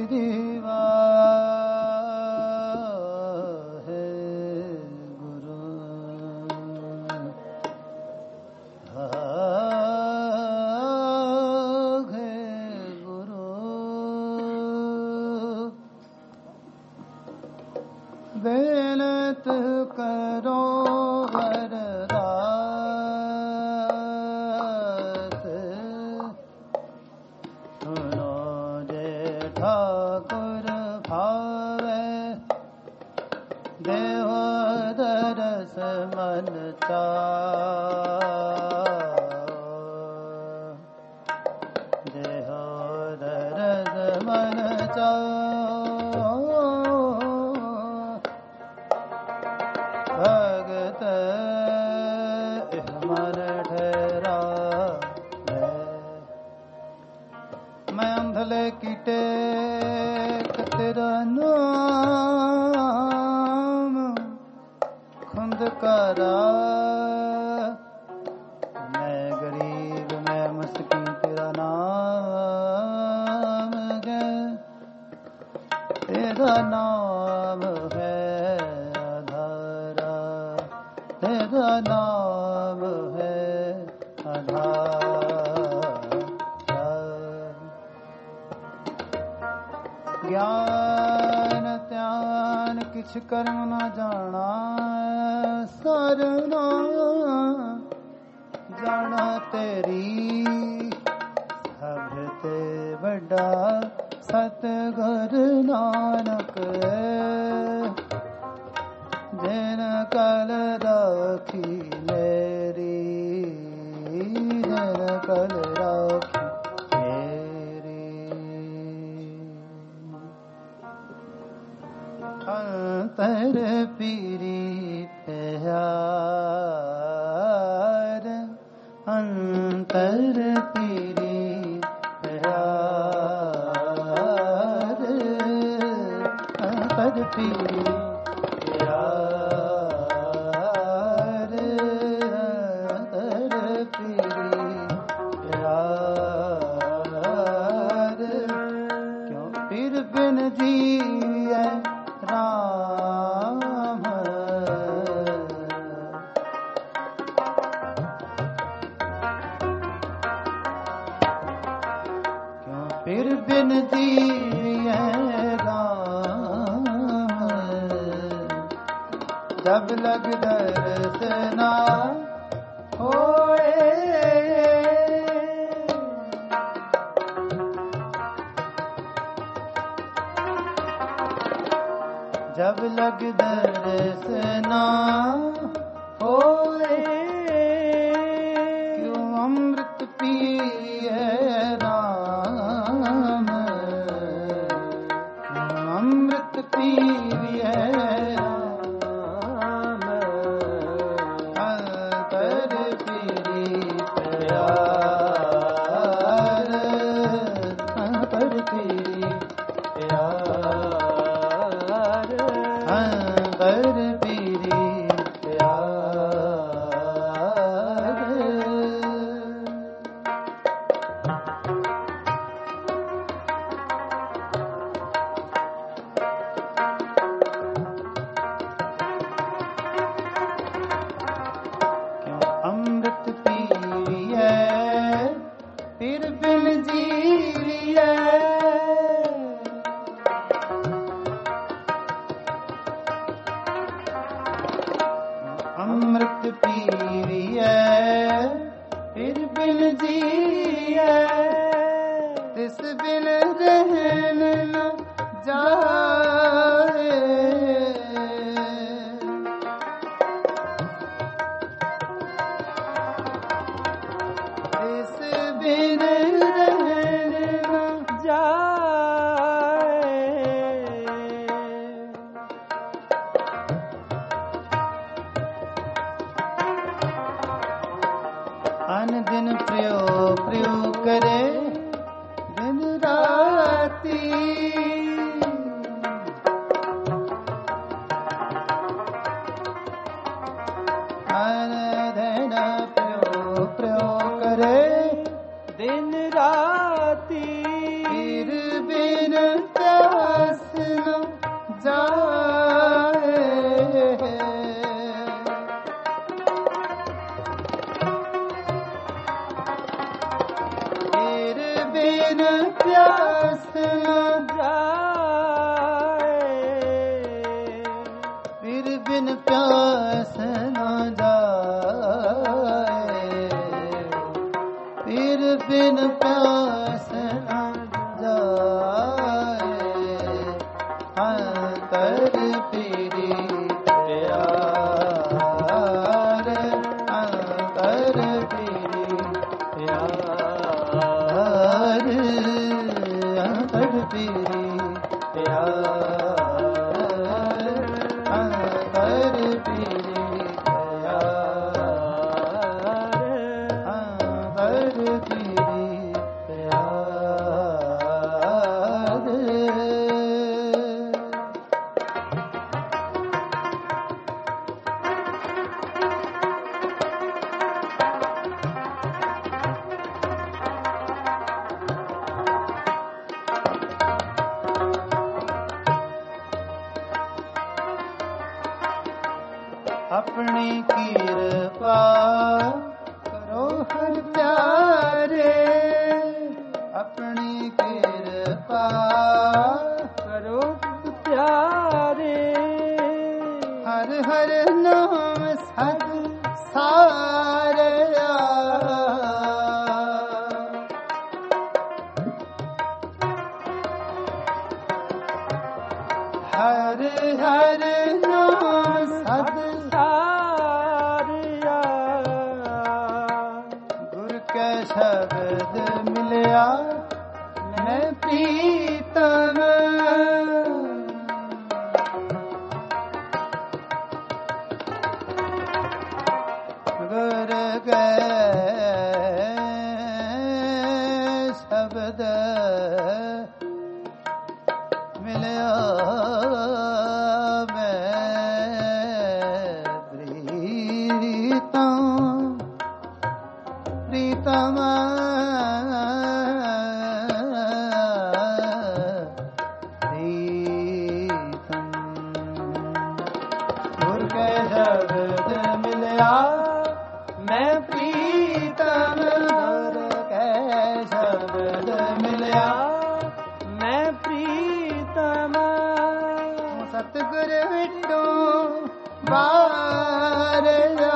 बेनत करो अरदास, सुनो जे ठाकुर भावे, देहो दरस मन चाओ, देहो दरस मन चाओ, भगत मन ठहरा मैं अंधले कीटे तेरा नाम खुंद करा, मैं गरीब मैं मस्कीन तेरा नाम है, तेरा नाम है तेरा नाम है आधार। ज्ञान त्यान किछ कर्म न जाना, सरना जाना तेरी, सबते बड़ा सतगुरु नानक, जिन कल राखी मेरी, जिन कल राखी मेरी। अंतर पीरी प्यार, अंतर पीरी प्यार, अंतर पीरी फिर बिन दिए राम, जब लग दर्श ना होए, जब लग दर्श ना होए, क्यों अमृत पिए राम, अमृत पिए राम, अंतर पीरी प्यार, अंतर पीरी प्यार, अंतर पीरी प्यार। क्यों अमृत पीरिए फिर बिन जीरिए, अमृत पीरिए फिर बिन जिए, तिस बिन रहन न जाए, तिस बिन रहन न जाए, अन दिन प्रियो प्रियो करे दिन राती, अन दिन प्रियो प्रियो करे दिन राती, फिर बिन प्यास न जाए, पीर बिन प्यास न जाए, पीर बिन प्यास न जाए, अंतर पीरी प्यार, अंतर पीरी प्यार, अंतर पीरी प्यार, अंतर पीरी प्यार, अंतर पीरी प्यार। अपनी कृपा करो हर प्यारे, अपनी कृपा करो प्यारे, हर हर नाम सद सारे, हर हर नाम सद सारिया, गुर के शब्द मिलया मैं प्रीतम, गुर के शब्द मिलया प्रीतम, प्रीतम, गुर के शब्द मिलया मैं प्रीतम, गुर के शब्द मिलया मैं प्रीतम, सतगुर विटो बारया,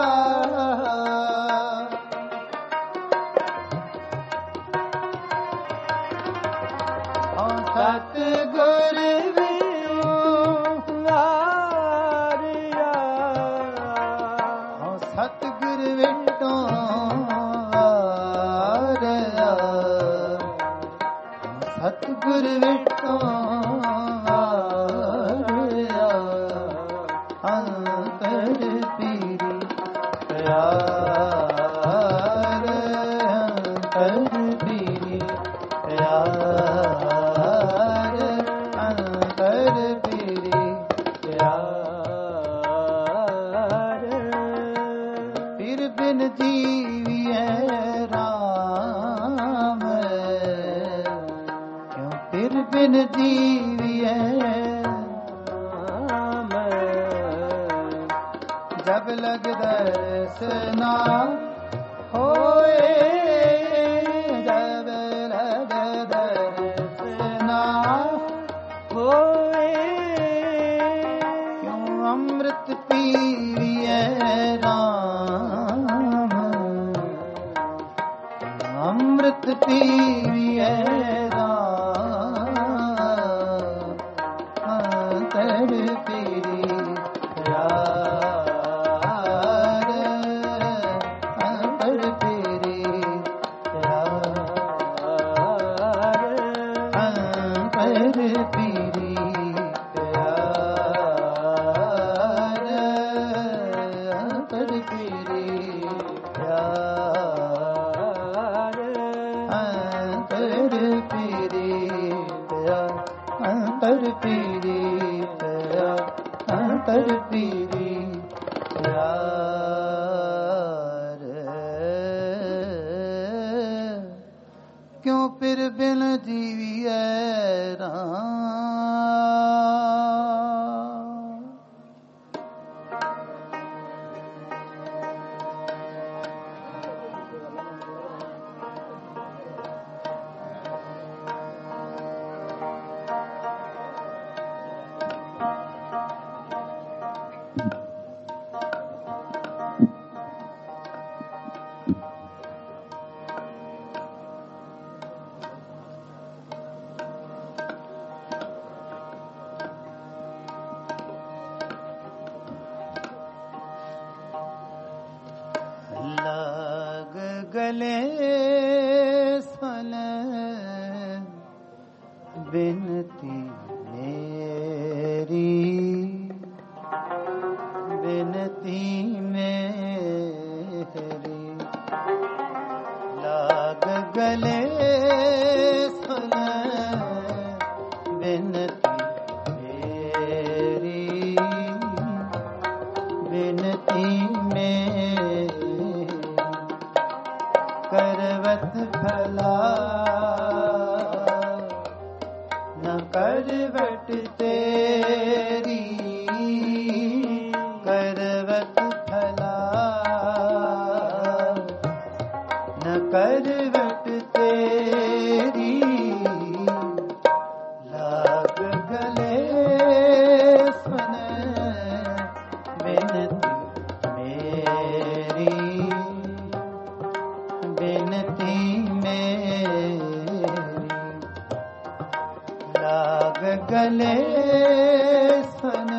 सतगुर विटो बारया, सतगुर विटो बारया, सतगुर विटो बारया, अंतर पीरी प्यार, अंतर पीरी प्यार, अंतर पीरी प्यार। पीर बिन जीविए राम, क्यों पीर बिन जीविए राम, जब लग दर्शना होए, जब लग दर्शना होए, क्यों अमृत पीविए राम, अमृत पीविए राम, अंतर पीरी प्यार, अंतर पीरी प्यार, अंतर पीरी प्यार, अंतर पीरी प्यार, अंतर पीरी प्यार, अंतर पीरी प्यार, अंतर पीरी प्यार। क्यों फिर बिन जीविए राम, गले सन बिनती मेरी, बिनती मेरी लाग गले सन बिनती मेरी, बिनती मेरी करवत फैला न करवट तेरी, करवत फैला न करवट तेरी लाग गले सुन बिनती मेरी, बिनती मेरी लाग गले सुन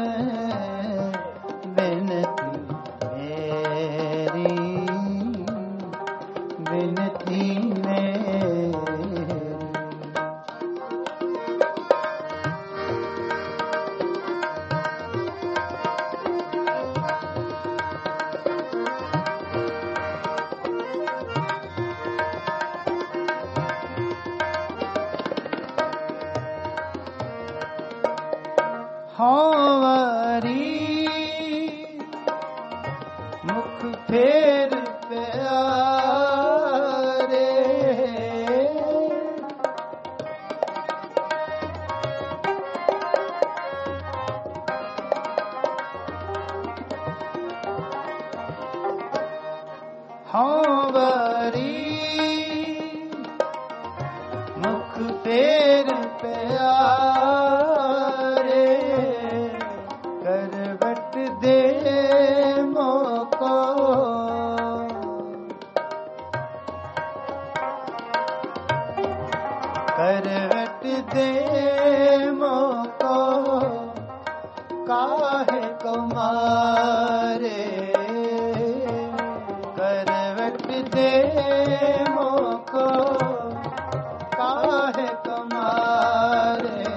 बिनती मेरी, बिनती मेरी हमारी मुख फेर प्यारे, हमारी मुख फेर प्यारे करवट दे मोको, करवट दे मोको काहे को मारे, करवट दे मोको काहे को मारे,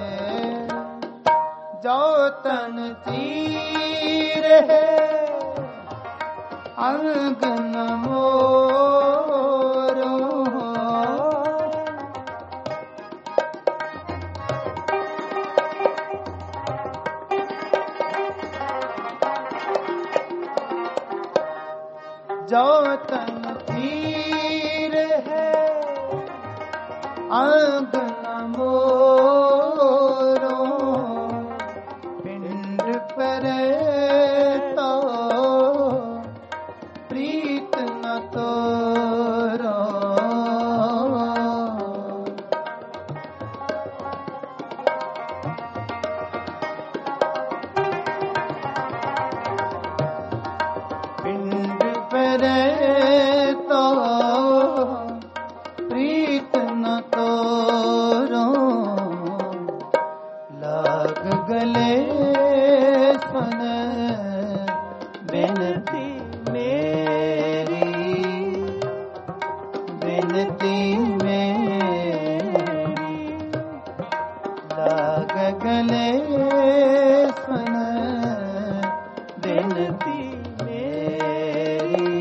जो तन तीर है अंग न मोरो, जो तन तीर है अंग न मोरो, पिंड पर तो प्रीत न तोरो, पिंड पर तो प्रीत न तोरो लाग गले सुन बिनती मेरी, बिनती मेरी लाग गले सुन बिनती मेरी,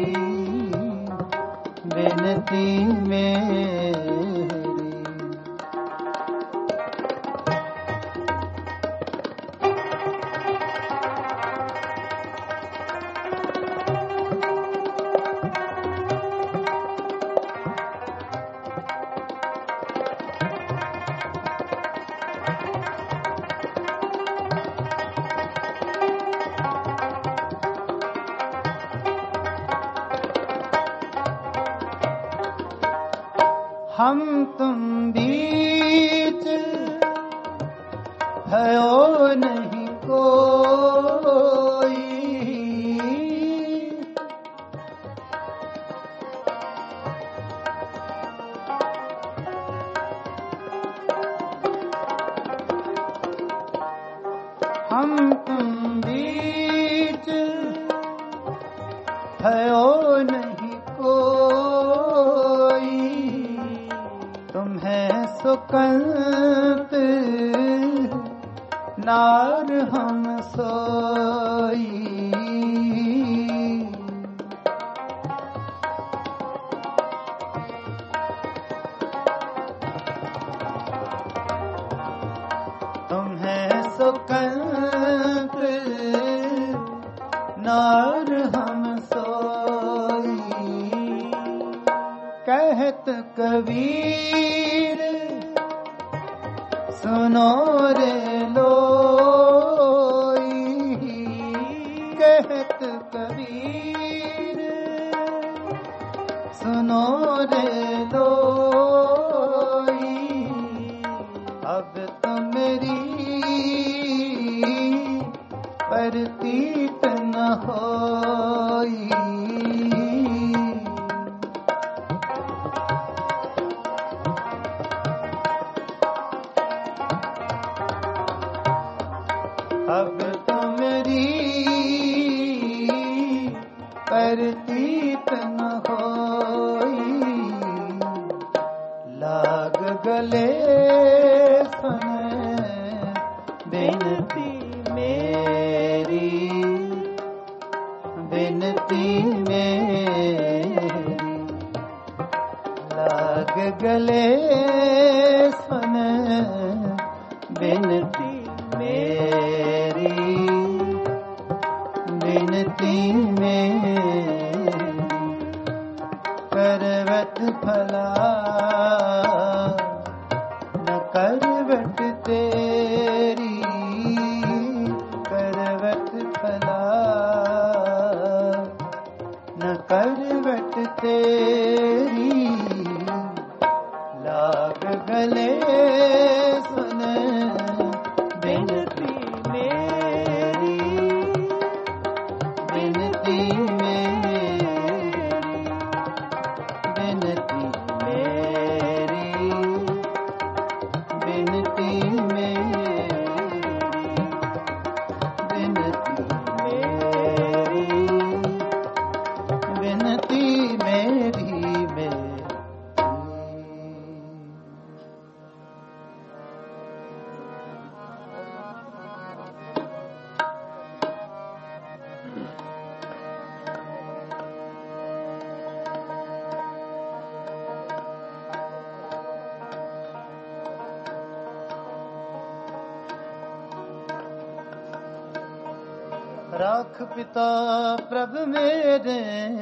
बिनती मेरी हम तुम बीच भयो नहीं कोई, हम तुम बीच भयो नहीं कोई, तुम है सुकंत नार हम सोई। तुम है सुकंत नार हम सोई, कहत कबीर सुनो रे लोई, कहत कबीर सुनो रे लोई, अब तो मेरी परतीत न होई। अब तो मेरी परतीत न होई, लाग गले सुन बिनती मेरी, बिनती मेरी, लाग गले सुन बिनती मेरी, बिनती मेरी, करवट भला न करवट तेरी, करवट भला न करवट तेरी, लाग गले सुन बिनती मेरी, बिनती मेरी, बिनती मेरी, बिनती मेरी, बिनती मेरी, बिनती मेरी मेरी। राख पिता प्रभ मेरे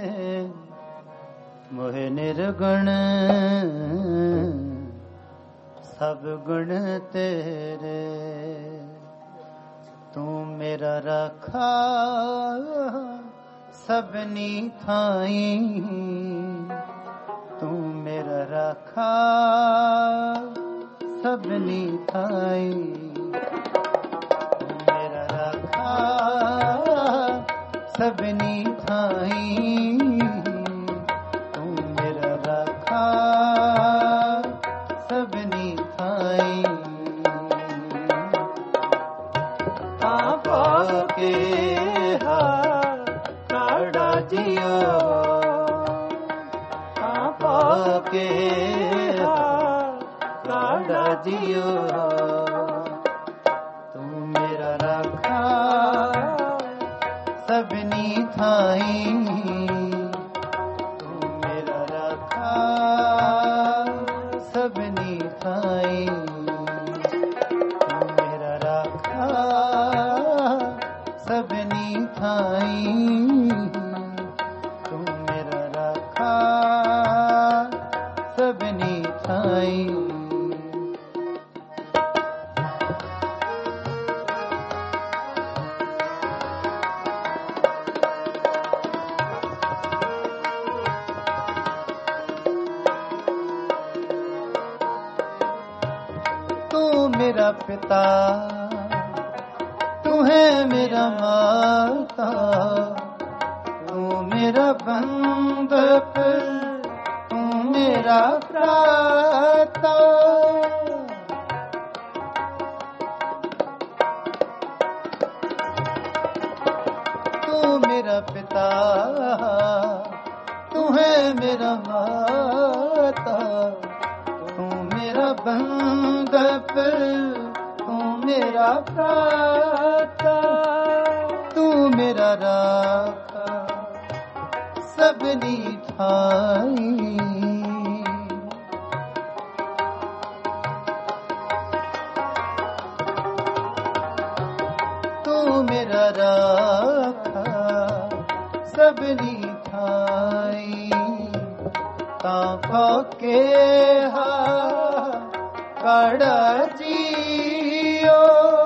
मोहे निर्गुण, सब गुण तेरे, तू मेरा राखा सबनी थाई, तू मेरा राखा सबनी थाई, मेरा राखा सबनी थाई, तू मेरा राखा सबनी थाई। आपा के काड़ा जियो, आपा के काड़ा जियो, तू मेरा राखा सबनी थाई, तू मेरा राखा सबनी थाई, तू मेरा राखा सबनी थाई, तू मेरा राखा सबनी थाई। मेरा पिता तू है मेरा माता, तू मेरा बंधप, तू मेरा भ्राता, पिता, तू है मेरा माता, तू मेरा बंधप, तू मेरा प्राता, तू मेरा राखा सबनी ठाई। तू मेरा राखा सबनी ठाई। तांखा के हा कड़ा जियो,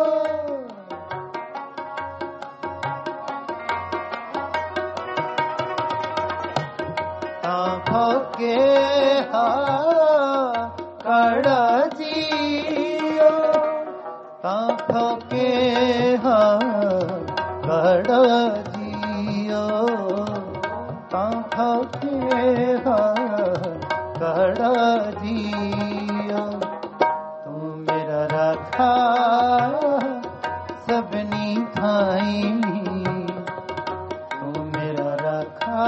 तांखा के हा कड़ा जियो, तांखा के हा कड़ा जियो, तांखा के हा कड़ा जियो। तू मेरा राखा सबनी ठाई, तू मेरा राखा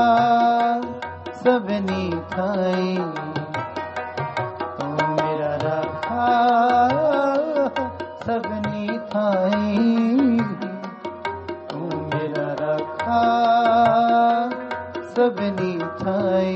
सबनी ठाई, तू मेरा राखा सबनी ठाई, तू मेरा राखा सबनी ठाई।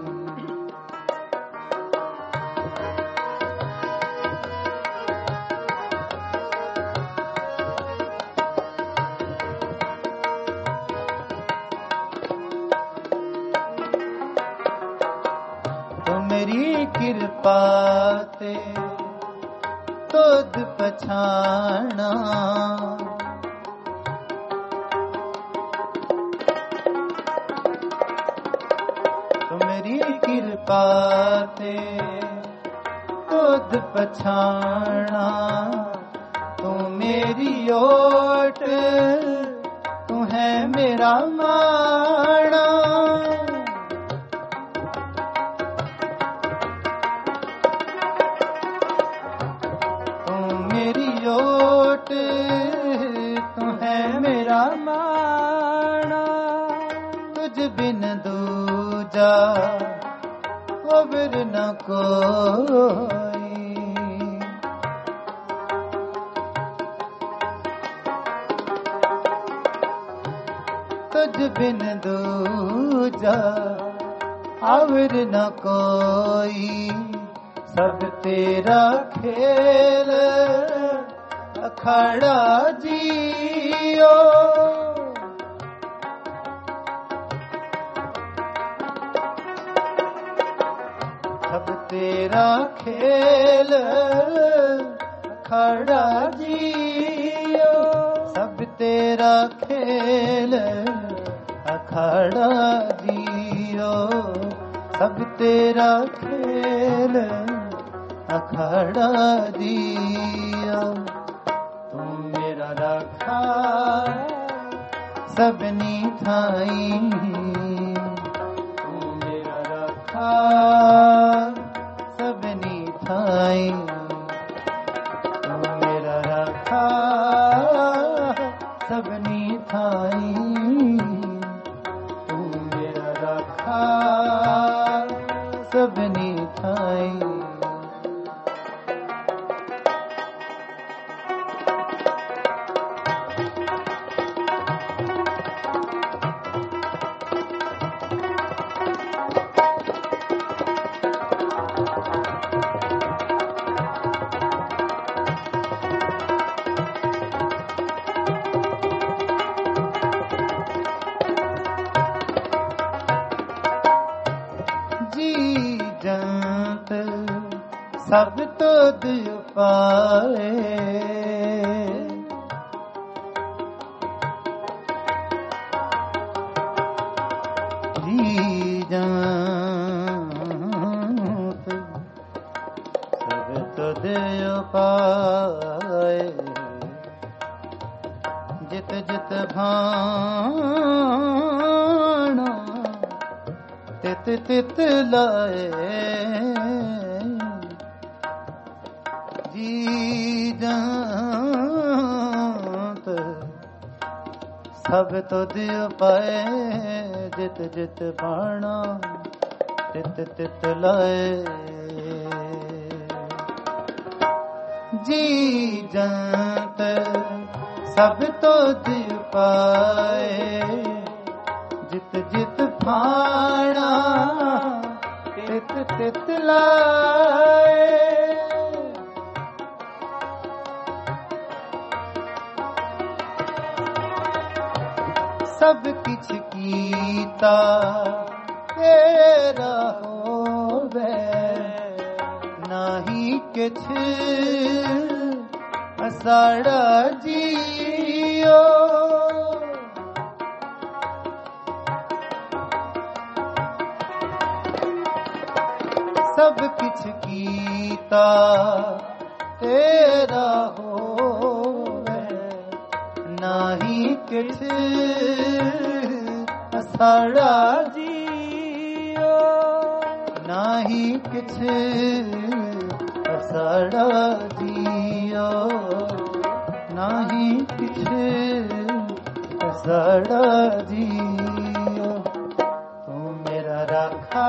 मेरी कृपा ते तुद पछाना, तो मेरी कृपा ते तुद पछाना, तू मेरी ओट, तू है मेरा माणा। ओट तू है मेरा माणा, तुझ बिन दूजा खबर न कोई। तुझ बिन दूजा खबर न कोई, सब तेरा खेल अखाड़ा जियो। सब तेरा खेल अखाड़ा जियो, सब तेरा खेल अखाड़ा जियो, सब तेरा खेल अखाड़ा जियो। तू मेरा राखा सबनी ठाई, तू मेरा राखा सबनी ठाई, तू मेरा राखा सबनी ठाई, तू मेरा राखा सबनी ठाई। सब तुद पाए, जी जात सब तुद पाए, जित जित भाना तित तित लाए। जी जात सब तो दियो पाए जित जित बाणा तित तित लाए जी जंत सब तो दियो पाए जित जित बाणा तित तित लाए सब किछ कीता तेरा होवे नाही किछ साड़ा जियो सब किछ कीता तेरा होवे नाही किछ साड़ा जियो नाही किछ साड़ा जियो नाही किछ साड़ा जियो तू मेरा राखा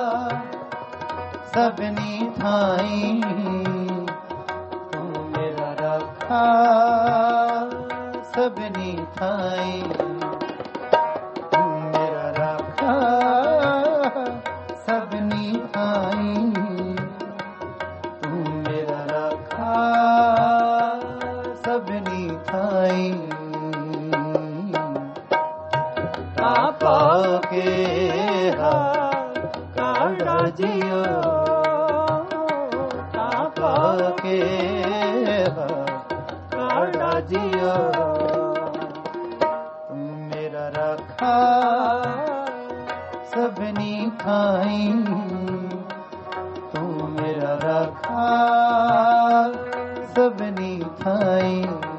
सबनी थाई तू मेरा राखा सबनी थाई तू मेरा राखा सबनी थाई तू मेरा राखा सबनी थाई आपा के काड़ा जियो आपा के काड़ा जियो तू मेरा राखा सबनी खाई तू मेरा राखा सबनी खाई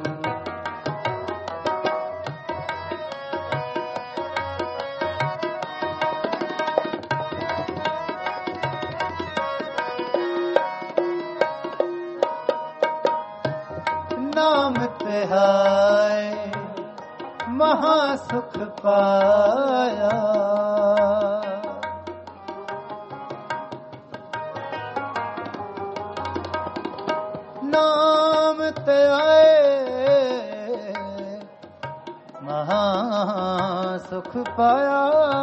नाम तिहाय महासुख पाया नाम तिहाय महासुख पाया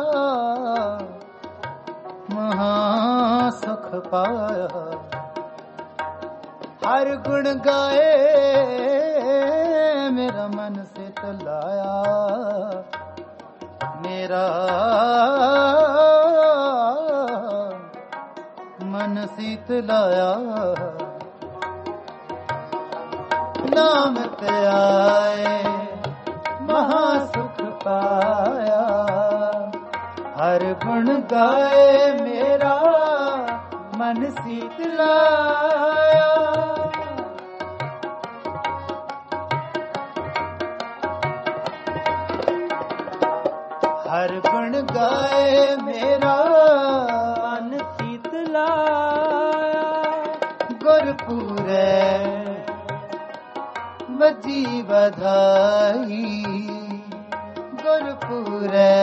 महासुख पाया हर गुण गाए मेरा मन शीतलाया मेरा मन शीतलाया नाम ते आए महासुख पाया हर गुण गाए मेरा मन शीतलाया हर गुण गाए मेरा मन शीतलाया गुरपुरे वजी बधाई गुरपुरे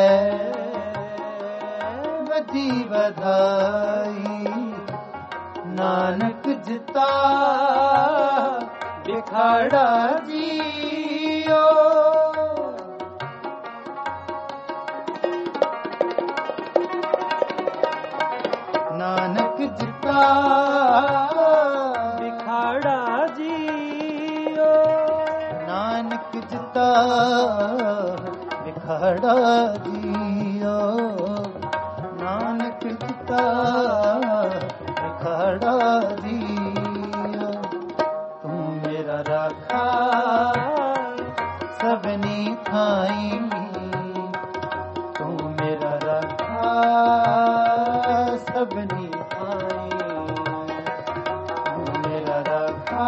वजी बधाई नानक जिता दिखाड़ा जियो नानक जिता दिखाड़ा जियो नानक जिता दिखाड़ा जियो नानक जिता दिखाड़ा जियो तू मेरा राखा सबनी खाई तू मेरा राखा सबनी खाई तू मेरा राखा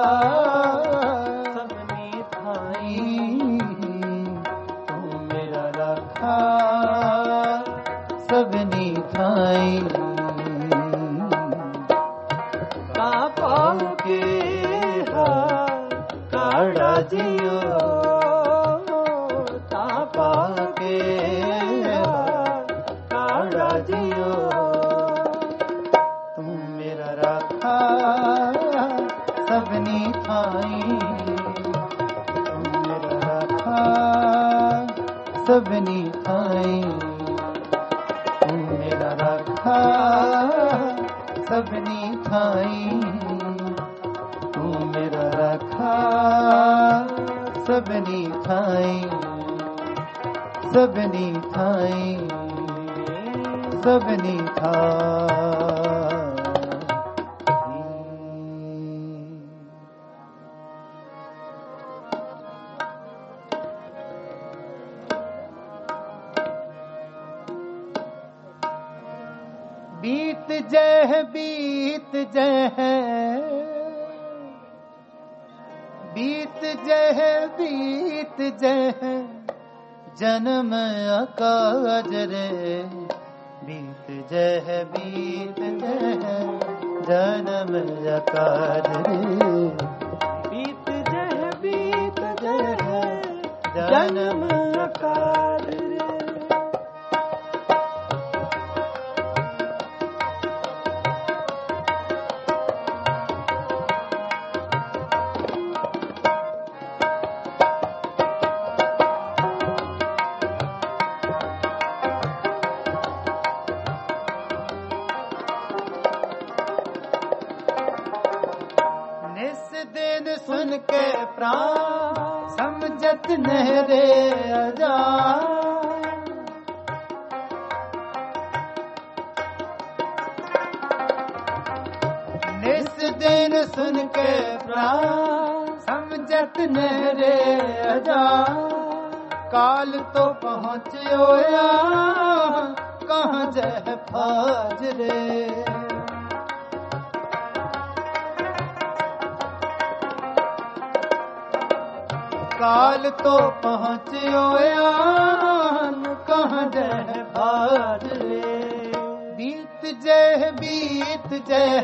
सबनी खाई तू मेरा राखा सबनी खाई पापा के काड़ा जियो सबनी थाई तू मेरा राखा सबनी थाई तू मेरा राखा सबनी थाई सबनी थाई सबनी थाई। बीत जय बीत जय बीत जय बीत जय जन्म अकाज रे बीत जय बीत जय जन्म अकाज रे बीत जय जन्म अकाज रे। दिन सुन के प्राण समझत नहरे अजान निस दिन सुन के प्राण समझत नहरे अजान काल तो पहुँचो कहाँ जह फाज रे काल तो पहुँचो कहाँ जह फाज रे बीत जय बीत जय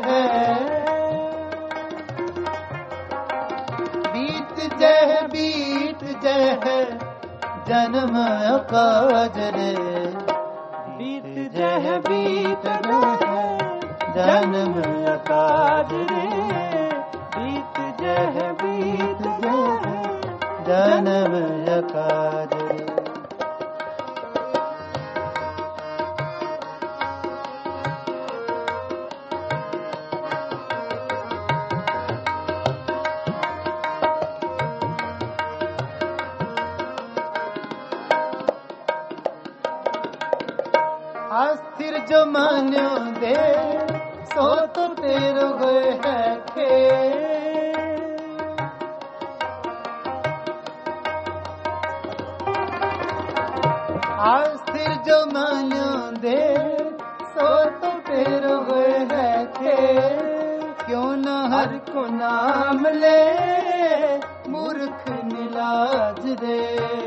बीत जय बीत जय जन्म अकाज रे बीत जय बीत जय जन्म अकाज रे बीत जय बीत जय जन्म अकाज रे। अस्थिर जो मान्यो दे सो तो तेरो गए है खे अस्थिर जो मान्यो दे सो तो तेरो गए है खे क्यों न हर को नाम ले मूर्ख निलाज रे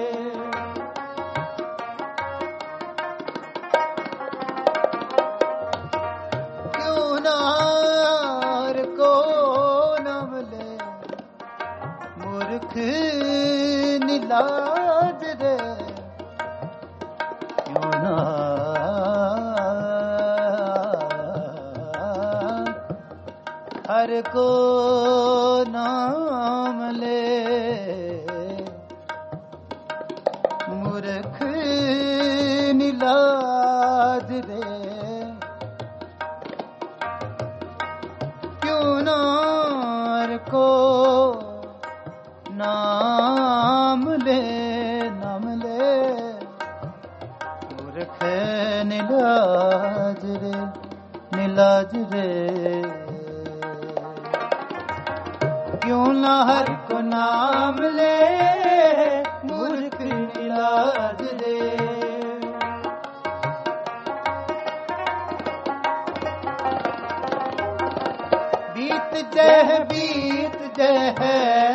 मूर्ख निलाज रे क्यों ना हर को नाम ले मूर्ख निलाज रे क्यों ना हर को नाम ले मूर्ख निलाज रे क्यों ना हर को नाम ले मूर्ख निलाज रे बीत जय बीत जय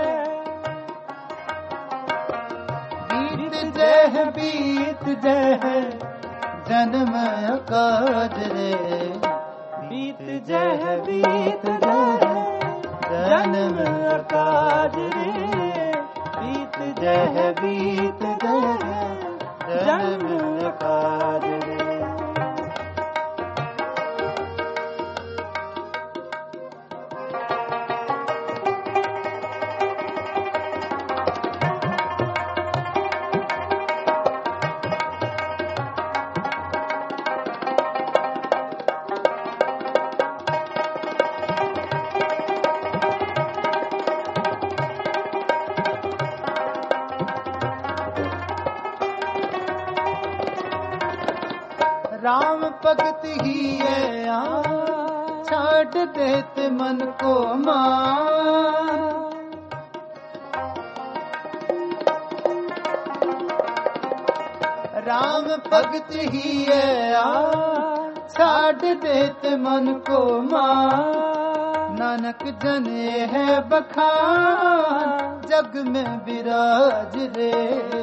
बीत जय जन्म अकाज रे बीत जय बीत जय जन्म अकाज रे बीत जय बीत जय जन्म अकाज रे। राम भगत ही है छाड़ देत मन को मान। राम भगत ही है छाड़ देत मन को मान। नानक जने है बखान जग में विराज रे।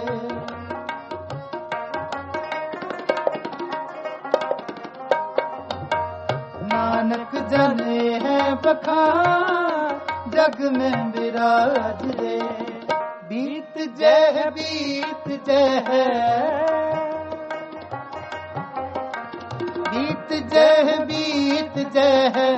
नानक जने है बखान जग में विराज रे। बीत जय बीत जय बीत जय बीत जय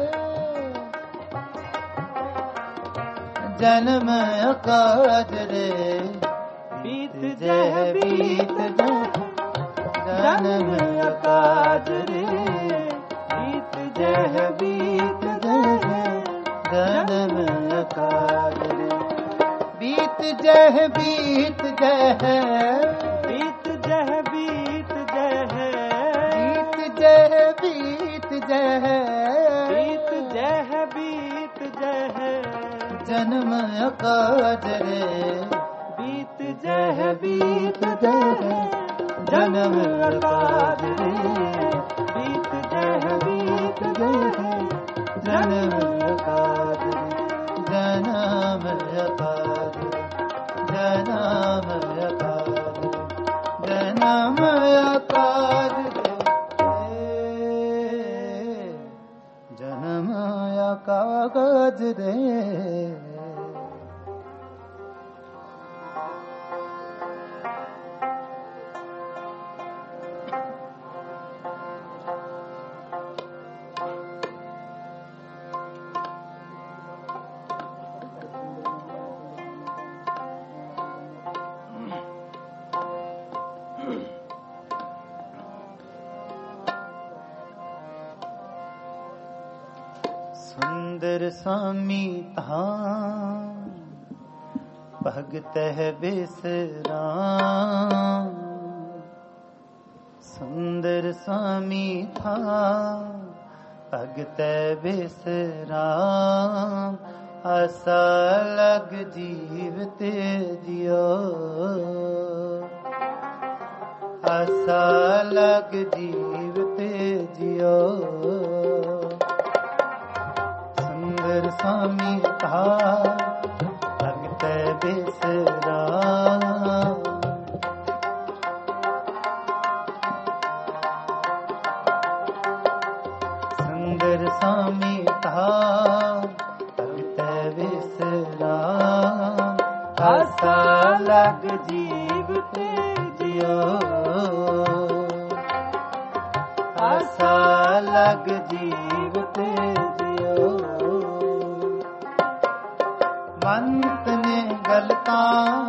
जन्म काज रे। बीत जय बीत जय जन्म काज रे। बीत जय बीत जय जन्म काज रे। बीत जय बीत जय बीत जय बीत जय बीत जय बीत जय बीत जय बीत जय जन्म काज रे। बीत जय बीत जय जन्म काज रे। बीत जय बीत जय जन्म काज रे। जन्म काज जन्म काज जन्म काज जन्म कागज रे। सुंदर स्वामी धाम भगत है विश्राम। सुंदर स्वामी धाम भगत विश्राम। आशा लग जीवत जियो आशा लग जीवत जियो। सुंदर स्वामी धाम भगत विश्राम। सुंदर स्वामी धाम भगत विश्राम। आशा लग जीवत जियो आशा लग जीवत जियो। मंत ने गलता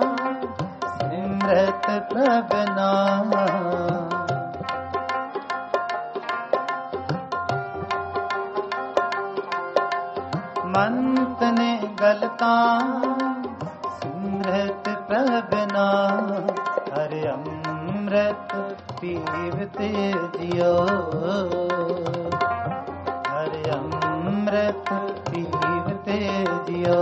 सिमरत प्रभ नाम। मंत ने गलता सिमरत प्रभ नाम। हरे अमृत पीवते जियो हरे अमृत पीवते जियो।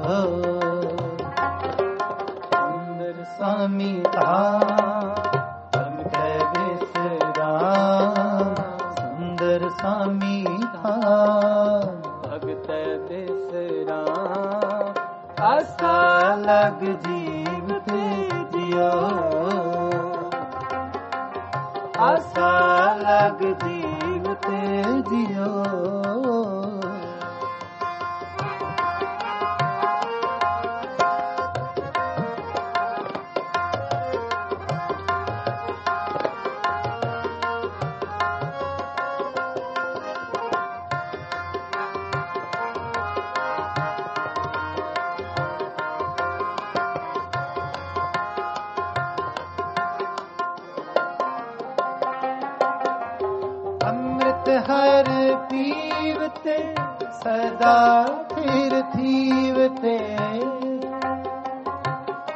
सुंदर स्वामी धाम भगत विश्राम। सुंदर स्वामी धाम भगत विश्राम। आशा लग जीवते जियो आशा लग जीवते जियो। हर पीवते सदा फिर थीवते।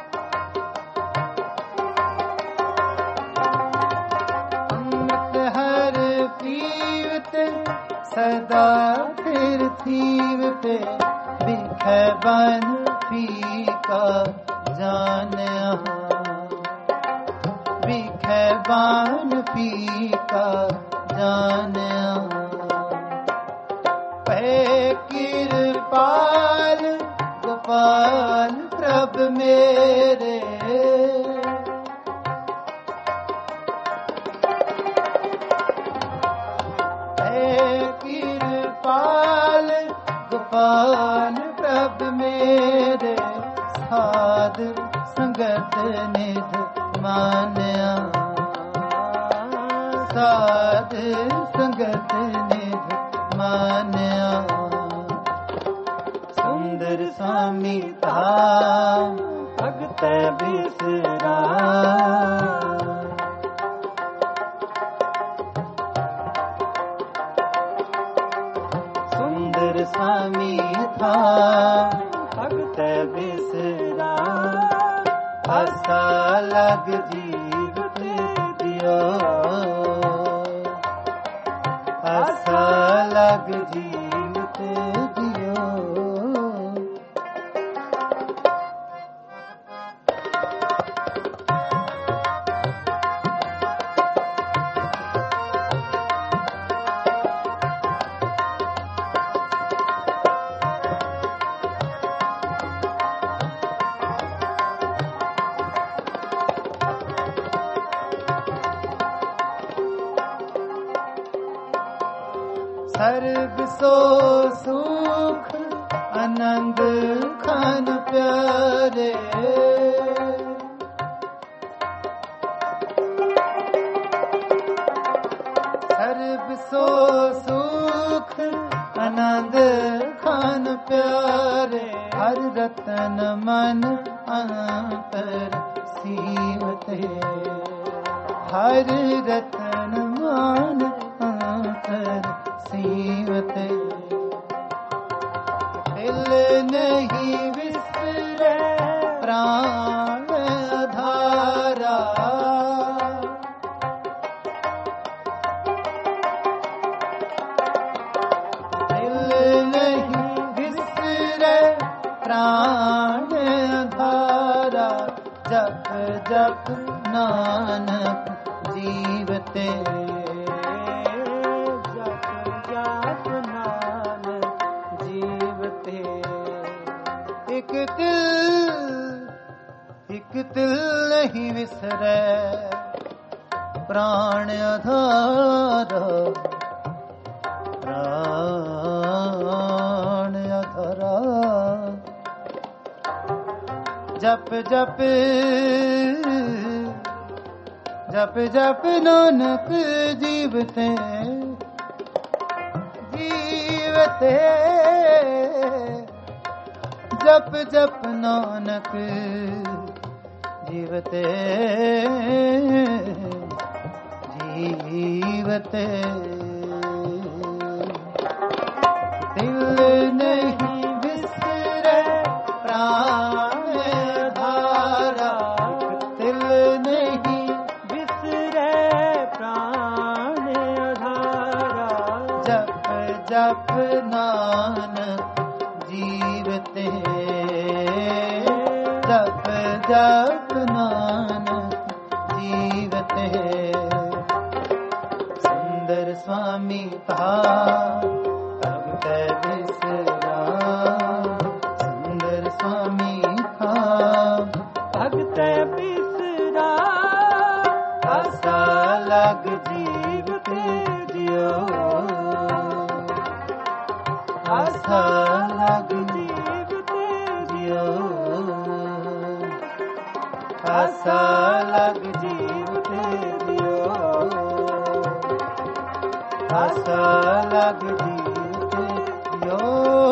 अमृत हर रे बिखे बन फीका जानिया बिखे बन फीका जानिया पै कृपाल गोपाल प्रभ मेरे कृपाल गोपाल प्रभ मेरे साध संगत निध मान्या साध संगत निध मान्या सुंदर स्वामी धाम भगत बिसरा स्वामी था भगत बिसरा आशा लग जीवत दियो आशा लग जीवत दियो सर्ब सो सुख आनंद खान प्यारे सर्ब सो सुख आनंद खान प्यारे हर रतन मन अंतर सीवते हर रतन मन अंतर सीवते दिल नहीं विसरे प्राण धारा दिल नहीं विसरे प्राण धारा जप जप नानक जीवते एक तिल नहीं विसरे प्राण आधार प्राण आधारा जप जप जप जप नानक जीवते जीवते जप जप नानक जीवते जीवते दिल नहीं विसरे प्राण धारा दिल नहीं विसरे प्राण धारा जप जप नानक जीवते जप जप नानक जीवते सुंदर स्वामी था भगत बिसरा सुंदर स्वामी था भगत बिसरा आशा लग जीवते दियो आशा लग जीवते दियो आशा लग जीवते दियो आशा लग जीवते दियो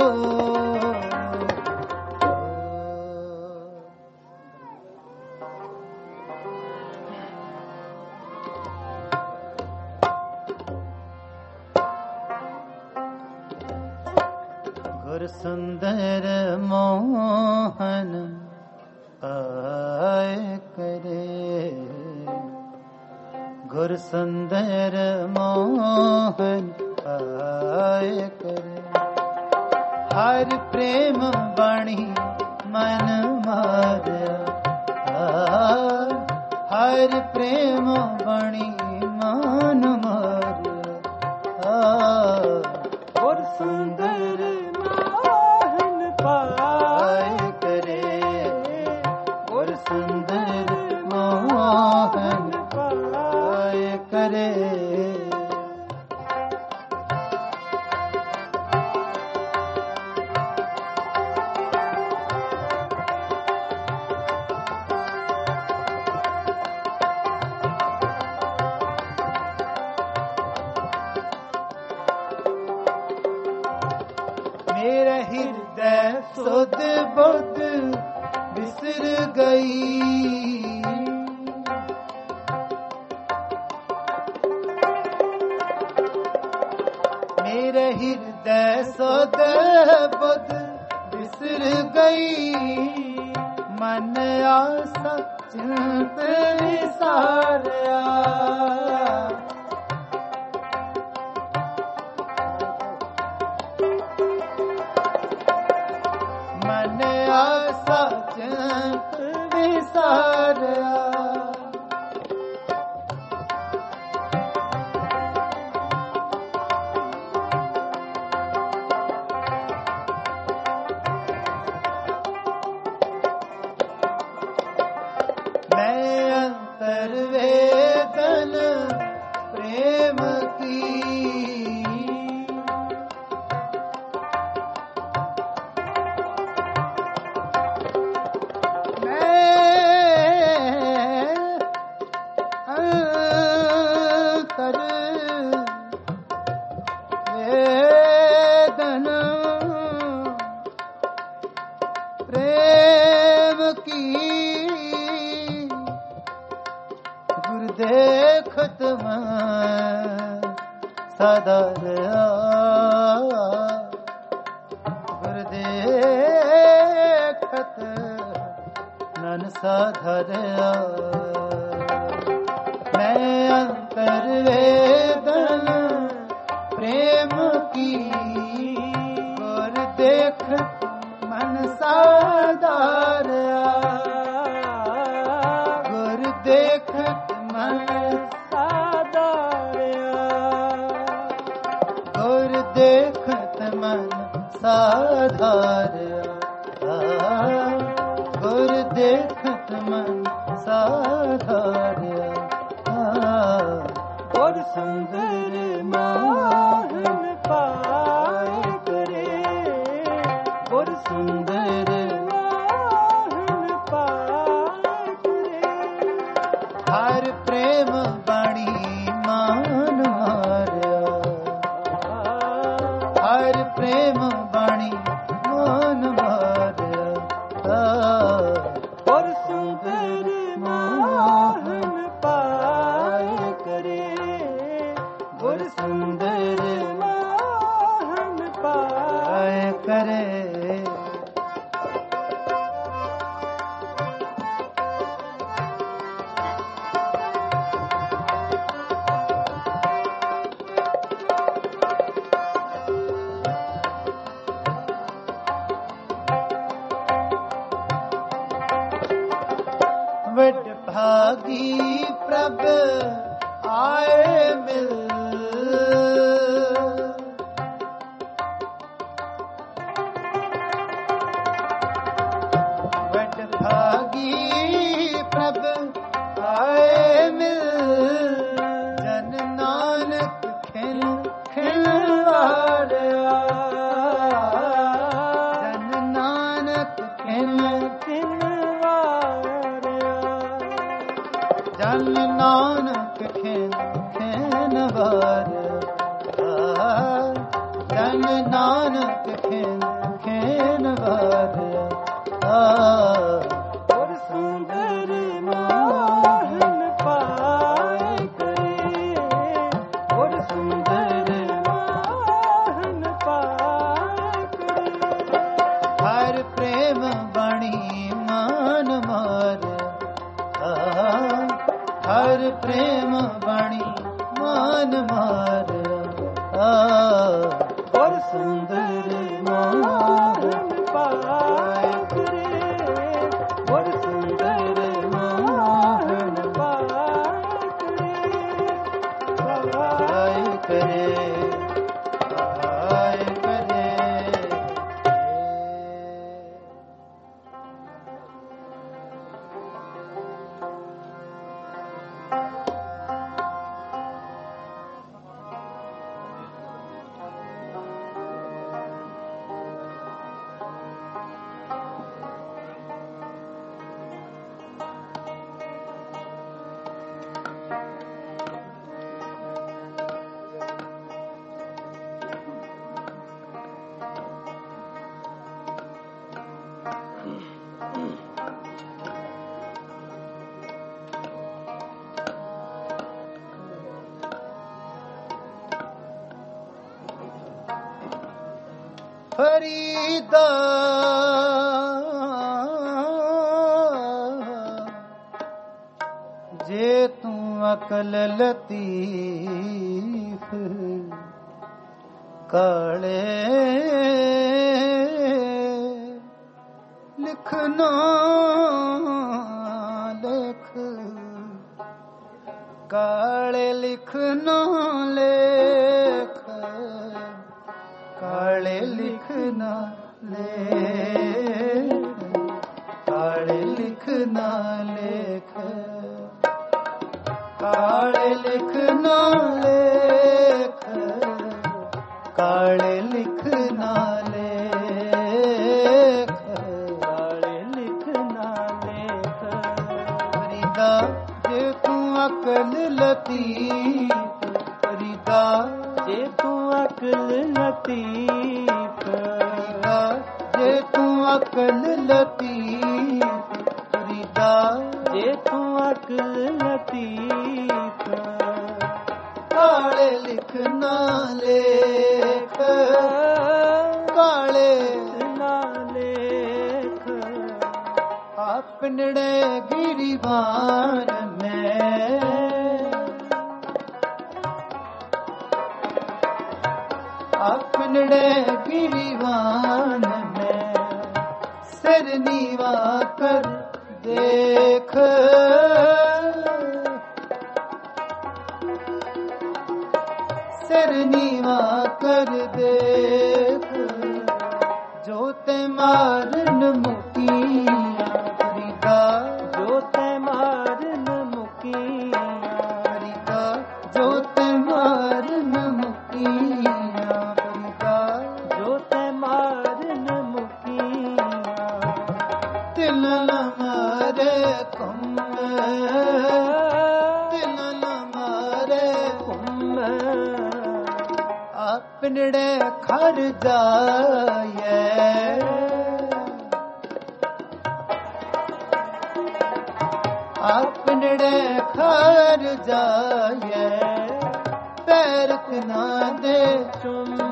गुर सुंदर मोहन आए करे गुर सुंदर मोहन आए करे हर प्रेम बाणी मन मारया, हर प्रेम बाणी मन मारया। और सुंदर मोहन पाए करे, और सुंदर मोहन पाए करे। मेरा हृदय सुध बुध बिसर गई, मेरा हृदय सुध बुध बिसर गई। मन आसा चिंत विसारया, मन आसा चिंत विसारया। मैं अंतर वेदन प्रेम की, अंतर वेदन प्रेम की, गुर देखत मैं सदा दया, गुर देखत नन साधरया। मैं अंतर वेदन प्रेम की, गुर देखत मन साधरया, गुर देखत मन साधारया। गुर देखत मन साधारया, गुर देखत मन साधारया। और सुंदर मोहन पाए करे, और सुंदर मोहन पाए करे। हर प्रेम बाणी मान मारया, हर प्रेम बाणी मान मारया। और सुंदर मोहन पाए करे, और सुंदर मोहन पाए करे। वड भागी प्रभ आए मिल, वड भागी प्रभ आए मिल। जन नानक खिल खिलवारया, जन नानक खिल खिलवारया। जन नानक खिल खिलवारया, जन नानक खिल खिलवारया। और सुंदर मोहन पाए करे, और सुंदर मोहन पाए करे। हर प्रेम बाणी मान मारया, हर प्रेम बाणी मान मारया। और सुंदर मोहन ਫਰੀਦਾ ਜੇ ਤੂੰ ਅਕਲ ਲਤੀਫ ਕਾਲੇ ਲਿਖਣਾ ਲਿਖ ਕਾਲੇ ਲਿਖਣਾ ਲੇਖ ਕਾਲੇ ਲਿਖਣਾ ਲੇਖ ਕਾਲੇ ਲਿਖਣਾ ਲੇਖ ਕਾਲੇ ਲਿਖਣਾ ਲੇਖ ਕਾਲੇ ਲਿਖਣਾ ਲੇਖ ਕਾਲੇ ਲਿਖਣਾ ਲੇਖ ਫਰੀਦਾ ਜੇ ਤੂੰ ਅਕਲ ਲਤੀਫ ਫਰੀਦਾ ਜੇ ਤੂੰ ਅਕਲ ਲਤੀਫ ਫਰੀਦਾ ਜੇ ਤੂੰ ਅਕਲ ਲਤੀਫ ਫਰੀਦਾ ਜੇ ਤੂੰ ਅਕਲ ਲਤੀਫ ਕਾਲੇ ਲਿਖਣਾ ਲੇਖ ਕਾਲੇ ਲਿਖਣਾ ਲੇਖ ਆਪਨੜੇ ਗਿਰੀਵਾਨ ਮੈਂ ਆਪਨੜੇ ਗਿਰੀਵਾਨ ਮੈਂ ਸਿਰ ਨੀਵਾ ਕਰ ਦੇਖ ਸਿਰ ਨੀਵਾ ਕਰ ਦੇਖ ਜੋ ਤੇ ਮਾਰਨ ਮੁਕੀਆਂ ਫਰੀਦਾ ਜੋ ਤੇ ਮਾਰਨ ਮੁਕੀਆਂ ਫਰੀਦਾ ਜੋ ਤੇ ਮਾਰਨ ਮੁਕੀਆਂ ਫਰੀਦਾ ਜੋ ਤੇ ਮਾਰਨ ਮੁਕੀਆਂ ਦਿਲ ਨ ਮਾਰੇ ਕੁੰਮ ਦਿਲ ਨ ਮਾਰੇ ਕੁੰਮ ਆਪਨੜੇ ਖਰ ਜਾਏ ਆਪਨੜੇ ਖਰ ਜਾਏ ਪੈਰ ਨਾ ਦੇ ਚੁੰਮ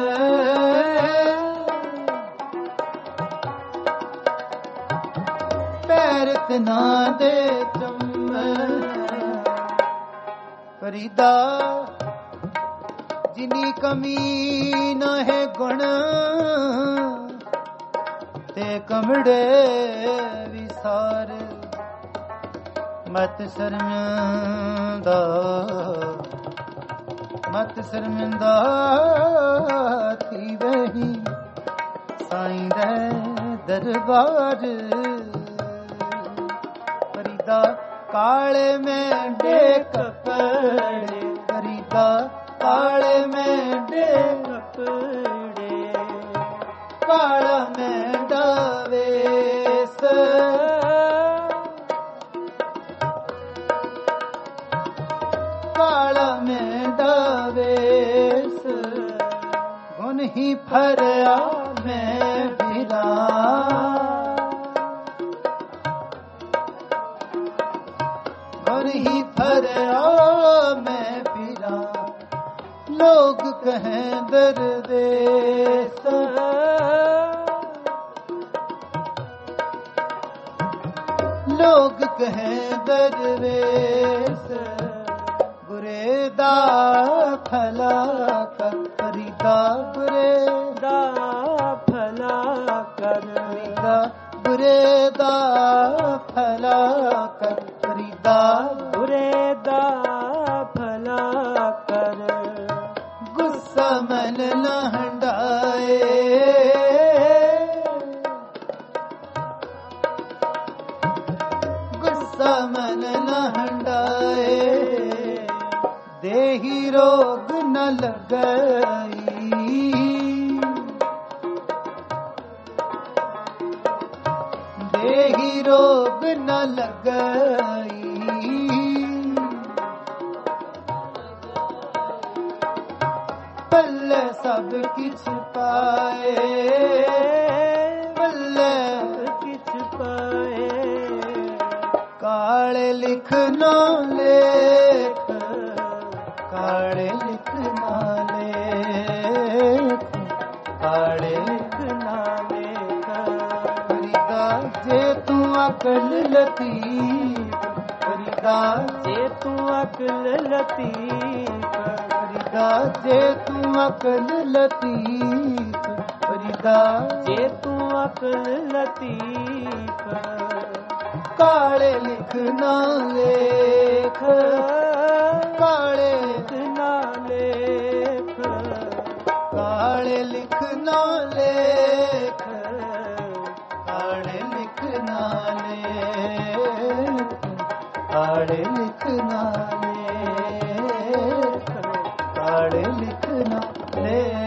ਪੈਰ ਨਾ ਦੇ ਚੁੰਮ ਫਰੀਦਾ ਜਿਨੀ ਕਮੀ ਨ ਹੈ ਗੁਣ ਤੇ ਕਮੜੇ ਵਿਸਾਰ ਮਤ ਸ਼ਰਮਿੰਦਾ ਮਤ ਸ਼ਰਮਿੰਦਾ ਥੀ ਵਹੀ ਸਾਈਂ ਦੇ ਦਰਬਾਰ ਫਰੀਦਾ ਕਾਲੇ ਮੇਂਢੇ ਕੱਪੜੇ ਫਰੀਦਾ ਕਾਲੇ ਮੇਂਢੇ ਕੱਪੜੇ ਕਾਲਾ ਮੇਂਢਾ ਵੇਸ ਕਾਲਾ ਮੇਂਢਾ ਵੇਸ ਗੁਣ ਹੀ ਫਰਿਆ ਮੈਂ ਬਿਰਾ ਗੁਣ ਹੀ ਫਰਿਆ ਮੈਂ ਬਿਰਾ ਲੋਗ ਕहें ਦਰਵੇਸ ਲੋਗ ਕहें ਦਰਵੇਸ ਗੁਰੇ ਦਾ ਭਲਾ ਕਰ ਫਰੀਦਾ ਗੁਰੇ ਦਾ ਭਲਾ ਕਰ ਫਰੀਦਾ ਗੁਰੇ ਦਾ ਭਲਾ ਕਰ ਫਰੀਦਾ ਗੁਰੇ ਦਾ ਭਲਾ ਕਰ ਗੁੱਸਾ ਮਨ ਨ ਹੰਡਾਏ ਗੁੱਸਾ ਮਨ ਨ ਹੰਡਾਏ ਦੇਹੀ ਰੋਗ ਨ ਲਗਾਈ ਦੇਹੀ ਰੋਗ ਨ ਲਗਾਈ ਪੱਲੇ ਸਭ ਕਿਛ ਪਾਏ ਪੱਲੇ ਕਿਛ ਪਾਏ ਕਾਲੇ ਲਿਖਣਾ ਲੇਖ ਕਾਲੇ ਲਿਖਣਾ ਲੇਖ काले लिखना लेख फरीदा जे तू अकल लतीफ फरीदा जे तू अकल लतीफ फरीदा जे तू अकल लतीफ फरीदा जे तू अकल लतीफ काले लिखना लेख काले लिखना लेख काले लिखना लेख काले लिखना लेख काले लिखना लेख काले लिखना लेख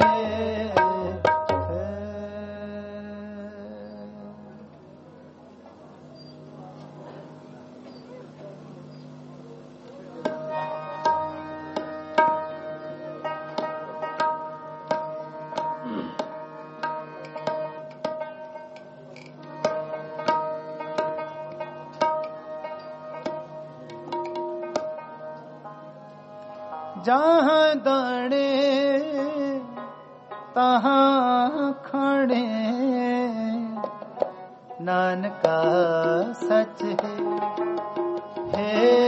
जहाँ दाने तहाँ खाने नानका सच है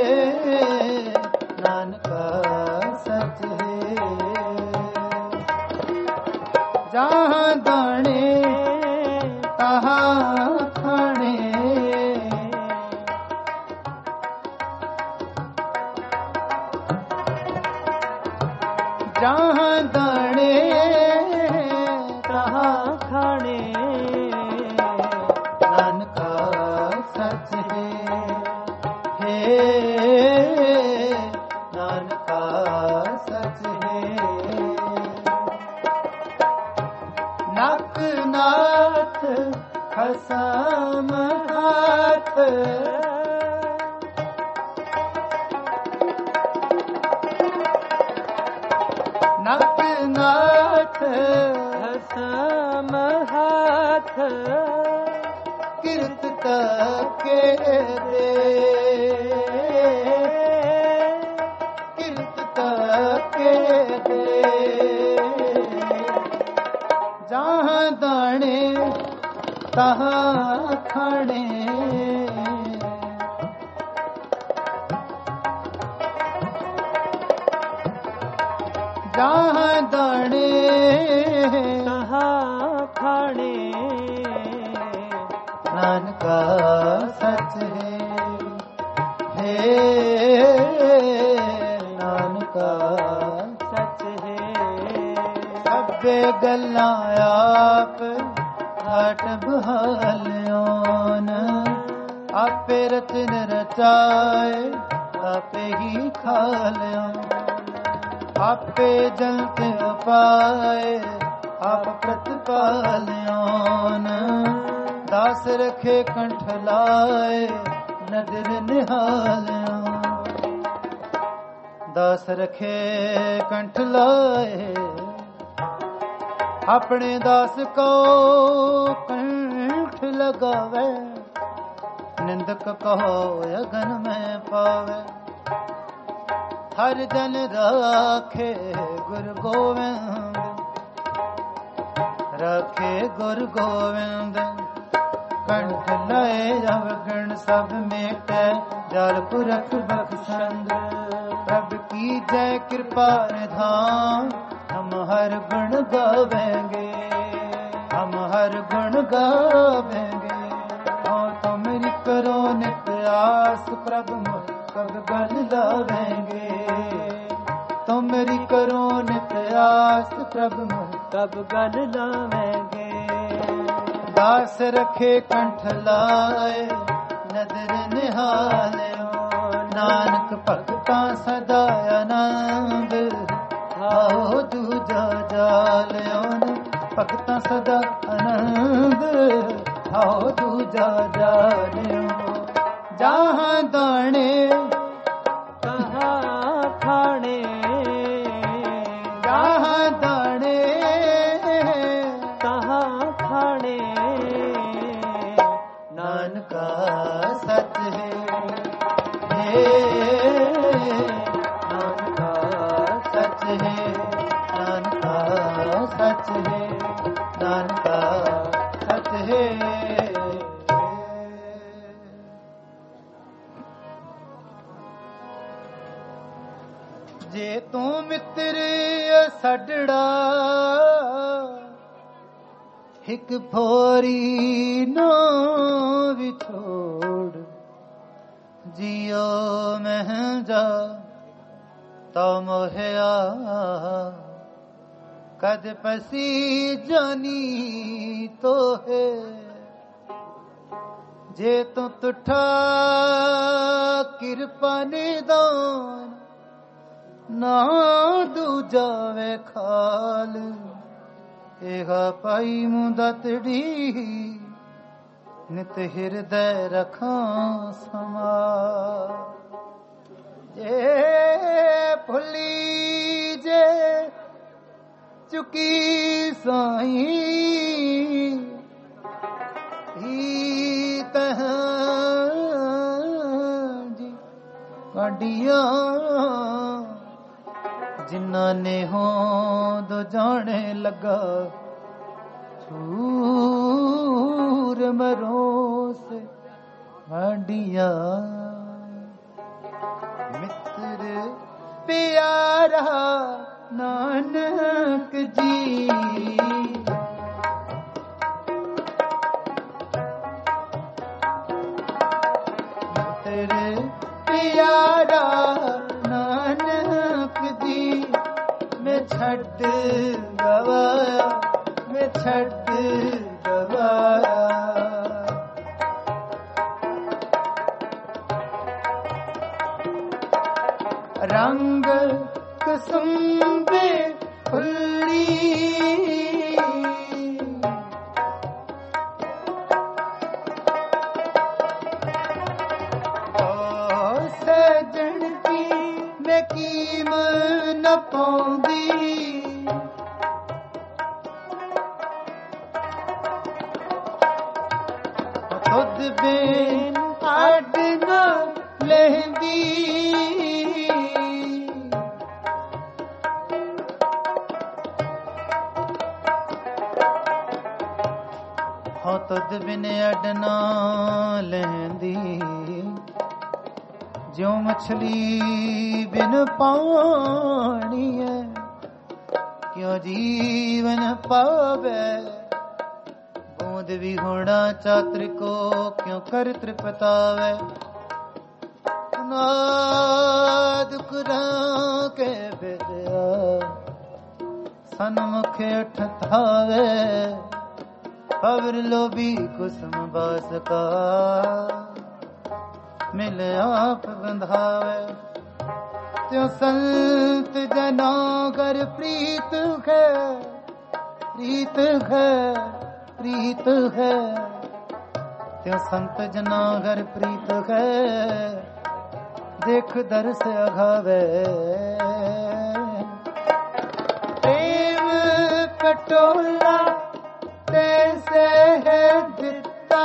नानका सच है जहाँ दाने तहाँ खाने जहाँ दाने तहाँ खाने नानका सच है नानका सच है नक नाथ खसम हाथ नक नाथ हसम हाथ किरत के दे किरत के दे जहाँ दाने तहाँ खाने जहाँ दाने तहाँ खाने नानका सच है नानका सच है सभे गल्लां आप हट बहालियोन आपे रचन रचाए आपे ही खालियों आपे जलते उपाय आप प्रतिपालियोन दास रखे कंठ लाए नजर निहालियों दास रखे कंठ लाए अपने दास को कंठ लगावे निंदक कहो अगन में पावे हर जन राखे गुरु गोविंद राखे गुरु गोविंद कंठ लय अवगण सब मेटे जल पुरख बख्शंद प्रभ की जय कृपा निधान हम हर गुण गावेंगे हम हर गुण गावेंगे और तुम मेरी करो नित आस प्रभु कब गल लावेंगे तुम मेरी करो नित आस प्रभु कब गल लावेंगे दास रखे कंठ लाए नजर निहालियो नानक भगता सदा आनंद आओ दूजा जालियो भगता सदा आनंद आओ दूजा जालियो जहाँ दाने तहाँ खाने जहाँ दाने तहाँ खाने नानका सच है नानका सच है नानका सच है ਜੇ ਤੂੰ ਮਿੱਤਰ ਅਸੜੜਾ ਇੱਕ ਫੋਰੀ ਨਾ ਵਿਛੋੜ ਜਿਉ ਮਹਿੰਜਾ ਤਾ ਮੋਹਿਆ ਕਦ ਪਸੀ ਜਾਨੀ ਤੋਹੇ ਜੇ ਤੂੰ ਤੁਠਾ ਕਿਰਪਾ ਨਿਦਾਨ ਨਾ ਦੂਜਾ ਵੇ ਖਾਲ ਇਹਾ ਪਾਈ ਮੁੰਦਤੜੀ ਨਿਤ ਹਿਰਦੈ ਰਖਾਂ ਸਮਾ ਜੇ ਭੁੱਲੀ ਜੇ ਚੁਕੀ ਸਾਈਂ ਹੀ ਤਹਾਂ ਜੀ ਕਾਢੀਆਂ ਜਿਨ੍ਹਾਂ ਨੇ ਹੋਂਦ ਜਾਣੇ ਲੱਗਾ ਛੂਰ ਮਰੋਸ ਵਾਢੀਆਂ ਮਿੱਤਰ ਪਿਆਰਾ ਨਾਨਕ ਜੀ ਮਿੱਤਰ ਪਿਆਰਾ ਨਾਨਕ ਜੀ ਮੈਂ ਛੱਡ ਗਵਾਇਆ ਮੈਂ ਛੱਡ ਗਵਾਇਆ ਰੰਗ ਕਸੰਬੇ ਫੁੱਲੀ ਸਜਣ ਕੀ ਮੈਂ ਕੀਮ ਨ ਪਾਉਂਦੀ ਖੁਦ ਬੇਨ ਅੱਡ ਨ ਲਹਿੰਦੀ ਤੁਧ ਬਿਨ ਅੱਡ ਨਾ ਲੈਂਦੀ ਜਿਉ ਮਛਲੀ ਬਿਨ ਪਾਣੀ ਹੈ ਕਿਉ ਜੀਵਨ ਪਾਵੇ ਬੂੰਦ ਵੀ ਹੋਣਾ ਚਾਤਰ ਕੋ ਕਿਉ ਕਰ ਤ੍ਰਿਪਤਾਵੇ ਨਾਦ ਕੁਰਾਂ ਕੇ ਬਿਦਿਆ ਸਨਮੁਖ ਠਠਾਵੇ ਪਵਰ ਲੋਭੀ ਕੁਸਮ ਬਾਸ ਕਾ ਮਿਲ ਆਪ ਬੰਧਾਵੇ ਤਿਉ ਸੰਤ ਜਨਾ ਕਰ ਪ੍ਰੀਤ ਹੈ ਪ੍ਰੀਤ ਹੈ ਪ੍ਰੀਤ ਹੈ ਤਿਉ ਸੰਤ ਜਨਾ ਕਰ ਪ੍ਰੀਤ ਹੈ ਦੇਖ ਦਰਸ ਅਘਾਵੇ ਪ੍ਰੇਮ ਪਟੋਲਾ ਤੈਸੇ ਹੈ ਦਿੱਤਾ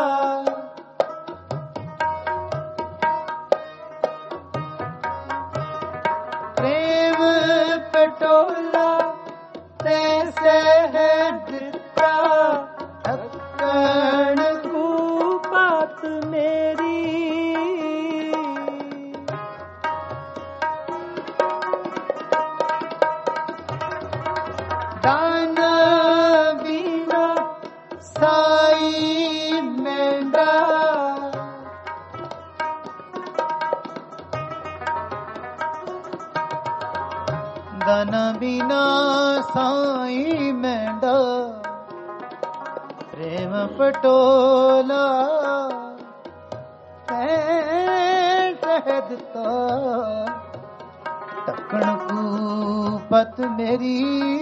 ਪ੍ਰੇਮ ਪਟੋਲਾ ਤੈਸੇ ਹੈ ਦਿੱਤਾ ਅਕਣ ਤੂੰ ਬਾਤ ਮੇਰੀ ਦਾਨਾ ਸਾਈ ਮੈਂਡਾ ਦਨ ਬਿਨਾ ਸਾਈ ਮੈਂਡਾ ਪ੍ਰੇਮ ਪਟੋਲਾ ਤੈ ਸਹਿ ਦਿੱਤਾ ਟੱਕਣ ਕੂ ਪਤ ਮੇਰੀ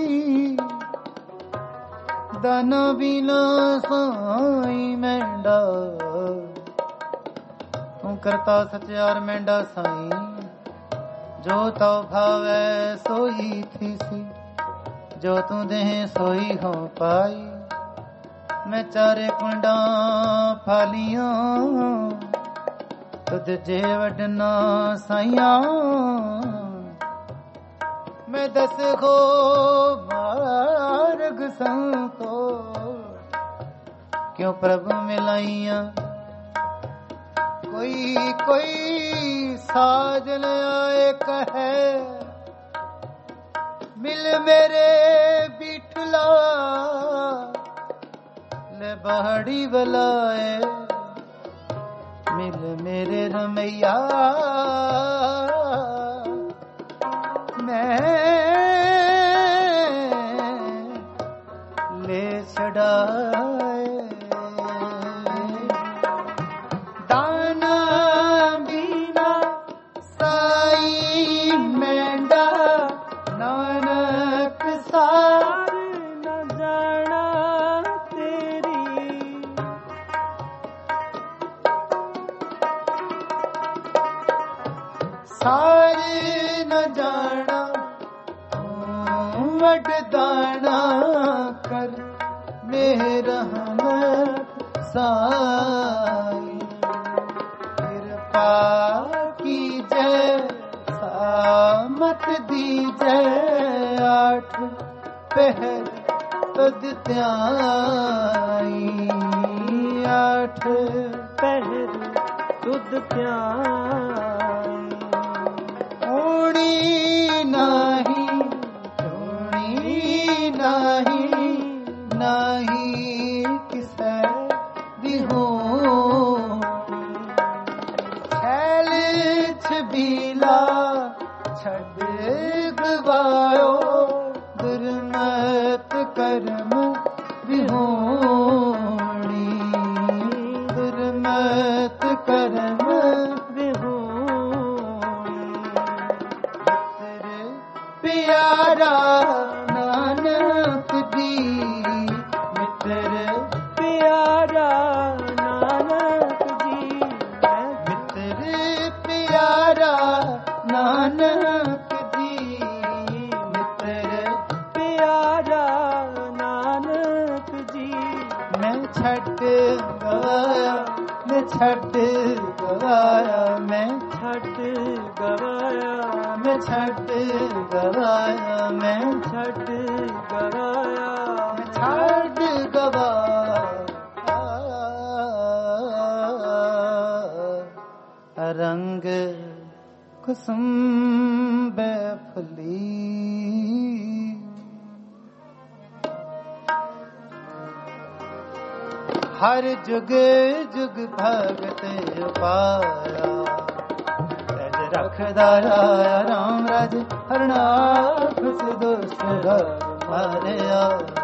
ਦਨ ਬਿਨਾ ਸਾਈ ਮੈਂਡਾ ਤੂੰ ਕਰਤਾ ਸਚਿਆਰ ਮੈਂਡਾ ਸਾਈ ਜੋ ਤਉ ਭਾਵੈ ਸੋਈ ਥੀਸੀ ਜੋ ਤੂੰ ਦੇਹ ਸੋਈ ਹੋ ਪਾਈ ਮੈਂ ਚਾਰੇ ਕੁੰਡਾਂ ਫਾਲੀਆਂ ਤੁਧ ਜੇ ਵਡਨਾ ਸਾਈਆਂ ਮੈਂ ਦਸ ਖੋ ਮਾਰਗ ਸੰਤੋ ਕਿਉ ਪ੍ਰਭੂ ਮਿਲਾਈਆਂ ਕੋਈ ਕੋਈ ਸਾਜਨ ਆਏ ਕਹੇ मिल मेरे बिठला ले बहड़ी बलाए मिल मेरे रमैया मैं ले छड़ाए दाना बीना साई मेंढा नानक सार न जाना तेरी सारे न जाना वड दाना कर मेरा साई कृपा की जय सामत दी जय आठ पहर तुद त्याई आठ पहर तुद त्याई ऊणी नाही नाही किसे दिहो छैल छबीला छड़ गवायो दुर्मत कर्म विहोणी दुर्मत कर्म प्यारा नानक जी मित्र प्यारा नानक जी मित्र प्यारा नानक जी मित्र प्यारा नानक जी मैं छठ गवाया मैं छठ गवाया मैं छठ गवाया मैं छठ गवाया मैं छठ गवाया छठ गवाया रंग कुसुम बेफली हर जुग जुग भगत पाया रज रखदारा राम राज हरना खुश दुष्ट मारया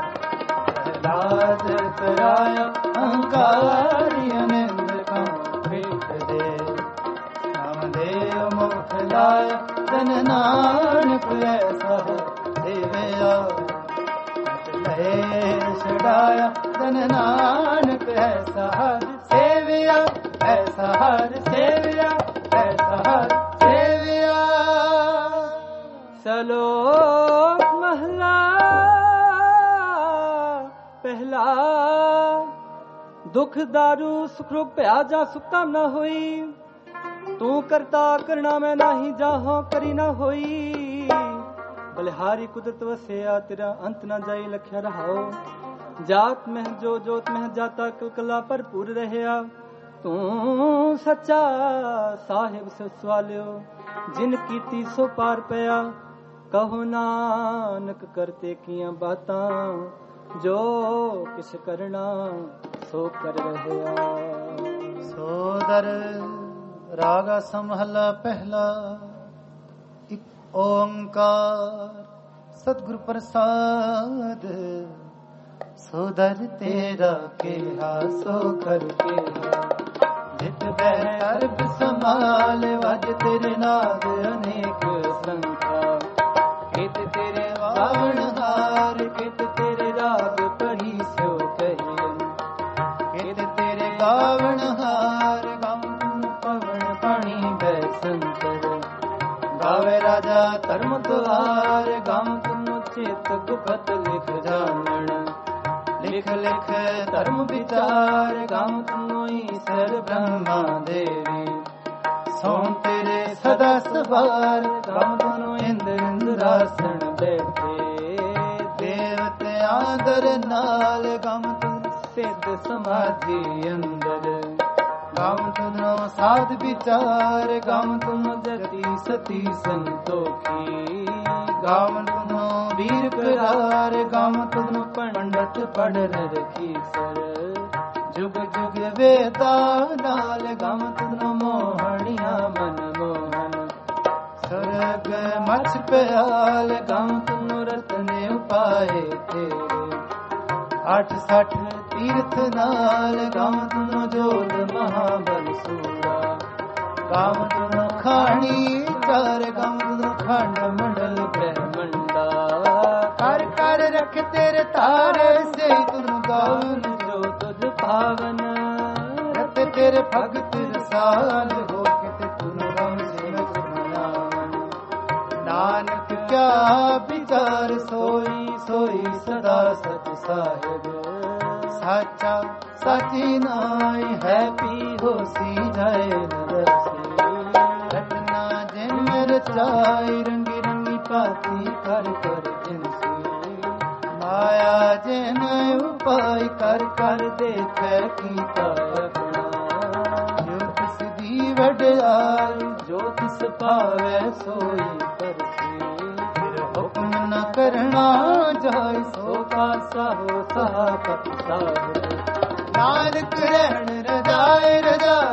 लाज कराया अहंकारी अनिंद का पीठ दे नामदेव मुख लाया जन नानक ऐसा देवया छड़ाया जन नानक ऐसा हर सेविया ऐसा हर सेविया ऐसा हर सेविया सलोक महला पहला दुख दारू सुख रोग प्याजा सुख काम न होई तू करता करना मैं नाही जाहो करी न होई बलिहारी कुदरत वसिया तेरा अंत न जाई लख्या रहाओ जात में जो जोत में जाता कलकला पर पूर रहया तू सच्चा साहिब से सवालियो जिन कीती सो पार पया कहो नानक करते किया बातां जो किस करना सो कर रहया सोदर रागा समहला पहला एक ओंकार सतगुरु प्रसाद सोदर तेरा केहा सो कर केहा जित बहर संभाल वज तेरे नाद अनेक संख्या कित तेरे वावण हार कित तेरे राग पढ़ी सो कहियन कित तेरे गावण हार गम पवन पानी बैसंतर गावे राजा धर्म द्वार गम तुम चेत गुपत लिख जानन लिख लिख धर्म विचार गम तुम ईश्वर ब्रह्मा देवी सो तेरे सदा सवार गम तुम इंद्र इंद्रासन बैठे देवते आदर नाल गम तुम सिद्ध समाधि अंदर गम तुम साध विचार गम तुम जति सती संतोखी गम तुम ਵੀਰ ਪਿਆਰ ਗਾਵ ਤੁਧਨੋ ਪੰਡਤ ਪੜਨ ਰਖੀ ਸਰ ਜੁਗ ਜੁਗ ਵੇਦਾ ਨਾਲ ਗਾਵ ਤੁਧਨੋ ਮੋਹਣੀਆਂ ਮਨ ਮੋਹਨ ਸਰਗ ਮਛ ਪਿਆਲ ਗਾਵ ਤੁਧਨੋ ਰਤਨੇ ਉਪਾਏ ਤੇਰੇ 860 ਤੀਰਥ ਨਾਲ ਗਾਵ ਤੁਧਨੋ ਜੋਗ ਮਹਾਬਲ ਸੂਰਾ ਗਾਵ ਤੁਧਨੋ ਖਾਣੀ ਚਾਰ ਗਾਵ ਤੁਧਨੋ ਖੰਡ ਮੰਡਲ ਬ੍ਰਹਮੰਡਾ ਕਰ ਕਰ ਰਖ ਤੇਰੇ ਤਾਰੇ ਸੇ ਤੁਨ ਗਾਵਨ ਜੋ ਤੁਧ ਭਾਵਨ ਰਤ ਤੇਰੇ ਭਗਤ ਰਸਾਲ ਹੋ ਕੇ ਤੁਨ ਰਾਮ ਸੇਵਕ ਮਨਾਵਨ ਨਾਨਕ ਕਿਆ ਵਿਚਾਰ ਸੋਈ ਸੋਈ ਸਦਾ ਸਚ ਸਾਹਿਬ ਸਾਚਾ ਸਾਚੀ ਨਾਈ ਹੈ ਪੀ ਹੋਸੀ ਜਾਏ ਨਰਸੀ ਰਤਨਾ ਜਿਨ ਰਚਾਈ ਰੰਗੀ ਰੰਗੀ ਭਾਤੀ ਕਰ ਕਰ ਜਿਨਸੀ ਮਾਇਆ ਜਿਨ ਉਪਾਇ ਕਰ ਕਰ ਦੇਖੈ ਕੀਤਾ ਆਪਣਾ ਜੋ ਤਿਸ ਦੀ ਵਡਿਆਈ ਜੋ ਤਿਸ ਭਾਵੈ ਸੋਈ ਕਰਸੀ ਫਿਰ ਹੁਕਮ ਨ ਕਰਨਾ ਜਾਇ ਸੋ ਪਾਸਾ ਹੋ ਸਾਹ ਸਾਹਿਬ ਨਾਨਕ ਰਹਿਣ ਰਜਾਏ ਰਜਾਏ